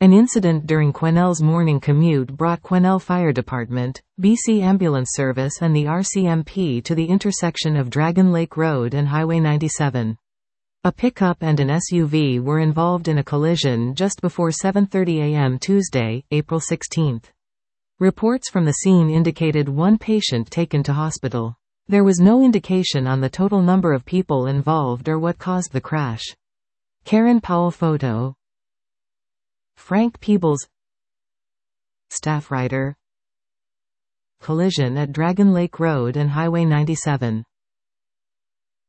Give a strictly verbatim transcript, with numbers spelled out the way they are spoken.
An incident during Quesnel's morning commute brought Quesnel Fire Department, B C Ambulance Service and the R C M P to the intersection of Dragon Lake Road and Highway ninety-seven. A pickup and an S U V were involved in a collision just before seven thirty a m Tuesday, April sixteenth. Reports from the scene indicated one patient taken to hospital. There was no indication on the total number of people involved or what caused the crash. Karen Powell photo. Frank Peebles, staff writer. Collision at Dragon Lake Road and Highway ninety-seven.